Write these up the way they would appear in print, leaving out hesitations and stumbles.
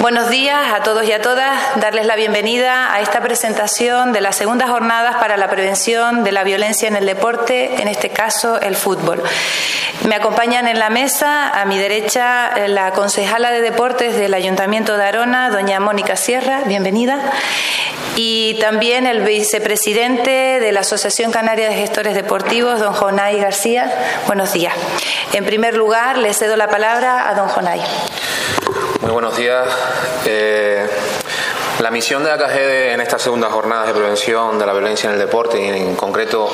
Buenos días a todos y a todas. Darles la bienvenida a esta presentación de las segundas jornadas para la prevención de la violencia en el deporte, en este caso el fútbol. Me acompañan en la mesa, a mi derecha, la concejala de deportes del Ayuntamiento de Arona, doña Mónica Sierra, bienvenida, y también el vicepresidente de la Asociación Canaria de Gestores Deportivos, don Jonay García. Buenos días. En primer lugar, le cedo la palabra a don Jonay. Muy buenos días. La misión de ACGD en estas segundas jornadas de prevención de la violencia en el deporte y en concreto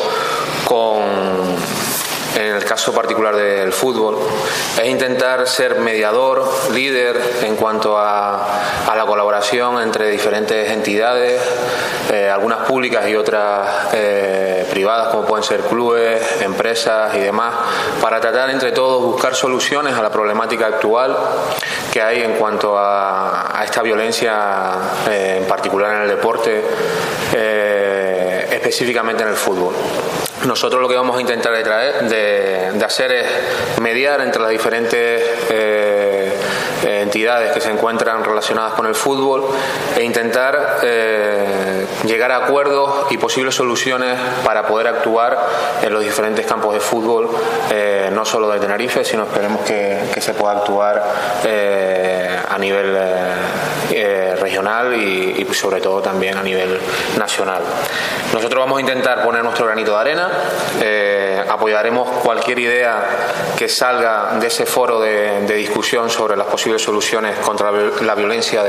en el caso particular del fútbol, es intentar ser mediador, líder en cuanto a la colaboración entre diferentes entidades, algunas públicas y otras privadas, como pueden ser clubes, empresas y demás, para tratar entre todos buscar soluciones a la problemática actual que hay en cuanto a esta violencia, en particular en el deporte, específicamente en el fútbol. Nosotros lo que vamos a intentar de hacer es mediar entre las diferentes entidades que se encuentran relacionadas con el fútbol e intentar llegar a acuerdos y posibles soluciones para poder actuar en los diferentes campos de fútbol, no solo de Tenerife, sino esperemos que se pueda actuar a nivel regional y sobre todo también a nivel nacional. Nosotros vamos a intentar poner nuestro granito de arena. Apoyaremos cualquier idea que salga de ese foro de discusión sobre las posibles soluciones contra la violencia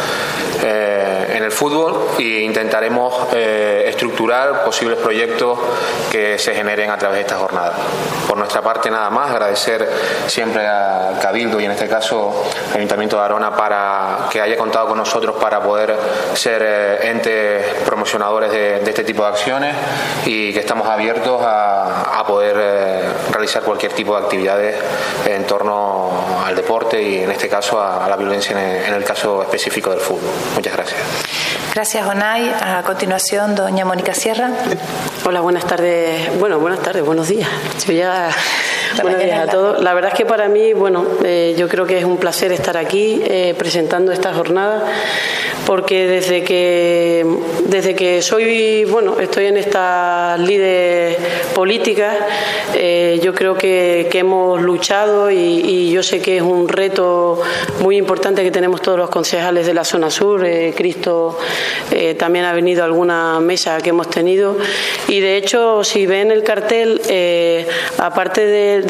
en el fútbol e intentaremos estructurar posibles proyectos que se generen a través de esta jornada. Por nuestra parte, nada más, agradecer siempre al Cabildo y en este caso al Ayuntamiento de Arona para que haya contado con nosotros para poder ser entes promocionadores de este tipo de acciones y que estamos abiertos a poder realizar cualquier tipo de actividades en torno al deporte y en este caso a la violencia en el caso específico del fútbol. Muchas gracias. Gracias, Jonay. A continuación, doña Mónica Sierra. Hola, buenas tardes. Bueno, buenas tardes, buenos días. Buenos días a todos. La verdad es que para mí, yo creo que es un placer estar aquí presentando esta jornada, porque desde que estoy en estas lides políticas, yo creo que hemos luchado y yo sé que es un reto muy importante que tenemos todos los concejales de la zona sur. Cristo también ha venido a alguna mesa que hemos tenido y de hecho si ven el cartel, aparte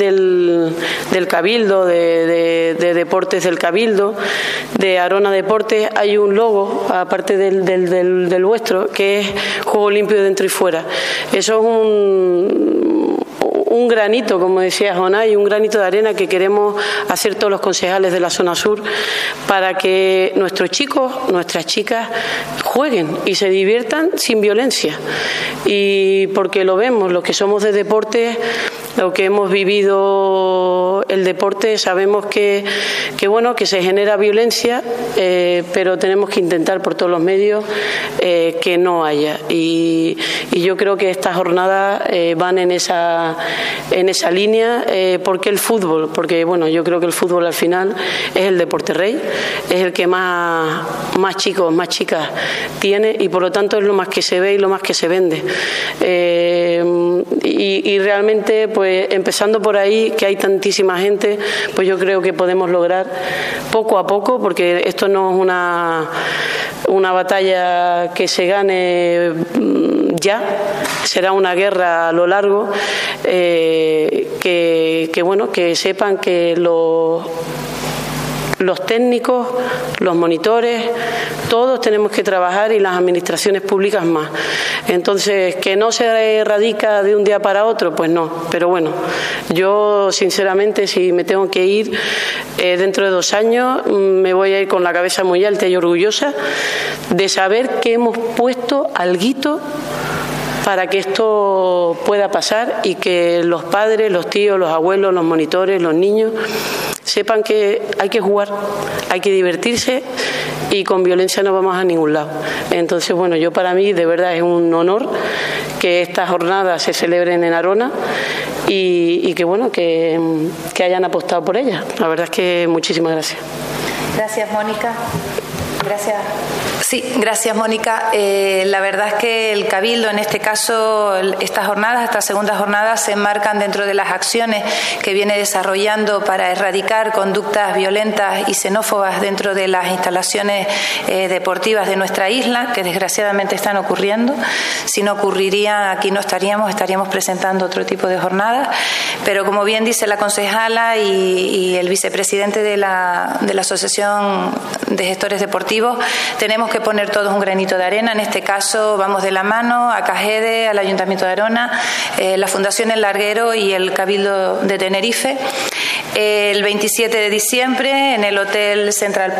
del Cabildo, de Deportes del Cabildo, de Arona Deportes, hay un logo, aparte del vuestro, que es Juego Limpio dentro y fuera. Eso es un granito, como decía Jonay, un granito de arena que queremos hacer todos los concejales de la zona sur para que nuestros chicos, nuestras chicas jueguen y se diviertan sin violencia. Y porque lo vemos, los que somos de deporte, lo que hemos vivido el deporte, sabemos que se genera violencia, pero tenemos que intentar por todos los medios que no haya. Y yo creo que estas jornadas van en esa línea. ¿Por qué el fútbol? Porque yo creo que el fútbol al final es el deporte rey, es el que más chicos, más chicas tiene y por lo tanto es lo más que se ve y lo más que se vende. Y realmente, pues empezando por ahí, que hay tantísima gente, pues yo creo que podemos lograr poco a poco, porque esto no es una batalla que se gane ya, será una guerra a lo largo, que sepan que los técnicos, los monitores, todos tenemos que trabajar y las administraciones públicas más. Entonces, ¿que no se erradica de un día para otro? Pues no. Pero yo sinceramente, si me tengo que ir dentro de 2 años, me voy a ir con la cabeza muy alta y orgullosa de saber que hemos puesto alguito para que esto pueda pasar y que los padres, los tíos, los abuelos, los monitores, los niños sepan que hay que jugar, hay que divertirse y con violencia no vamos a ningún lado. Entonces, yo para mí de verdad es un honor que estas jornadas se celebren en Arona y que hayan apostado por ellas. La verdad es que muchísimas gracias. Gracias, Mónica. Gracias. Sí, gracias, Mónica. La verdad es que el Cabildo, en este caso, estas segundas jornadas, se enmarcan dentro de las acciones que viene desarrollando para erradicar conductas violentas y xenófobas dentro de las instalaciones deportivas de nuestra isla, que desgraciadamente están ocurriendo. Si no ocurriría, aquí no estaríamos presentando otro tipo de jornadas. Pero como bien dice la concejala y el vicepresidente de la Asociación de Gestores Deportivos, tenemos que poner todos un granito de arena. En este caso vamos de la mano a CAGEDE, al Ayuntamiento de Arona, la Fundación El Larguero y el Cabildo de Tenerife. El 27 de diciembre en el Hotel Central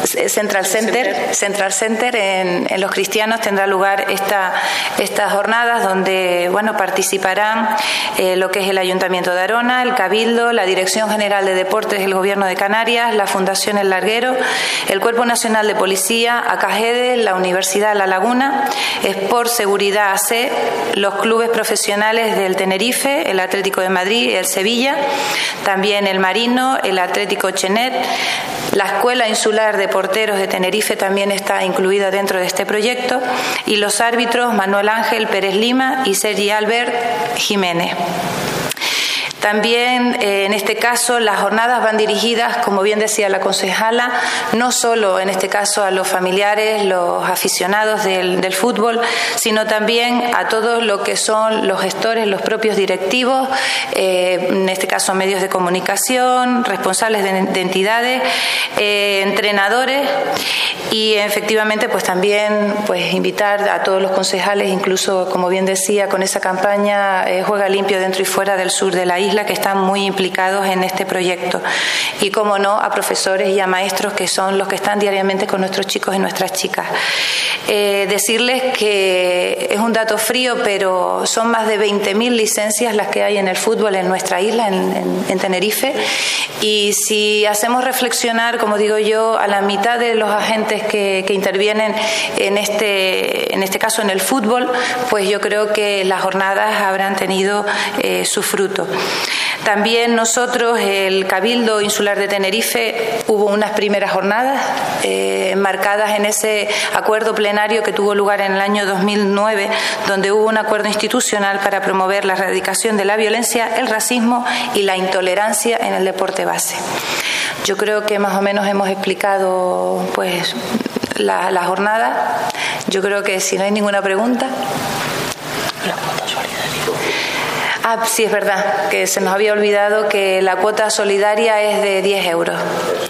Center en Los Cristianos tendrá lugar estas jornadas donde participarán lo que es el Ayuntamiento de Arona, el Cabildo, la Dirección General de Deportes del Gobierno de Canarias, la Fundación El Larguero, el Cuerpo Nacional de Policía, ACAGEDE, la Universidad La Laguna, Sport Seguridad AC, los clubes profesionales del Tenerife, el Atlético de Madrid, el Sevilla, también el Marino, el Atlético Chenet, la Escuela Insular de Porteros de Tenerife también está incluida dentro de este proyecto, y los árbitros Manuel Ángel Pérez Lima y Sergi Albert Jiménez. También, en este caso, las jornadas van dirigidas, como bien decía la concejala, no solo en este caso a los familiares, los aficionados del fútbol, sino también a todos lo que son los gestores, los propios directivos, en este caso medios de comunicación, responsables de entidades, entrenadores y efectivamente también invitar a todos los concejales, incluso como bien decía, con esa campaña Juega Limpio dentro y fuera del sur de la isla, que están muy implicados en este proyecto, y como no a profesores y a maestros que son los que están diariamente con nuestros chicos y nuestras chicas. Decirles que es un dato frío, pero son más de 20.000 licencias las que hay en el fútbol en nuestra isla, en Tenerife, y si hacemos reflexionar, como digo yo, a la mitad de los agentes que intervienen en este caso en el fútbol, pues yo creo que las jornadas habrán tenido su fruto. También nosotros, el Cabildo Insular de Tenerife, hubo unas primeras jornadas marcadas en ese acuerdo plenario que tuvo lugar en el año 2009, donde hubo un acuerdo institucional para promover la erradicación de la violencia, el racismo y la intolerancia en el deporte base. Yo creo que más o menos hemos explicado la jornada. Yo creo que si no hay ninguna pregunta. Sí, es verdad, que se nos había olvidado que la cuota solidaria es de 10 euros.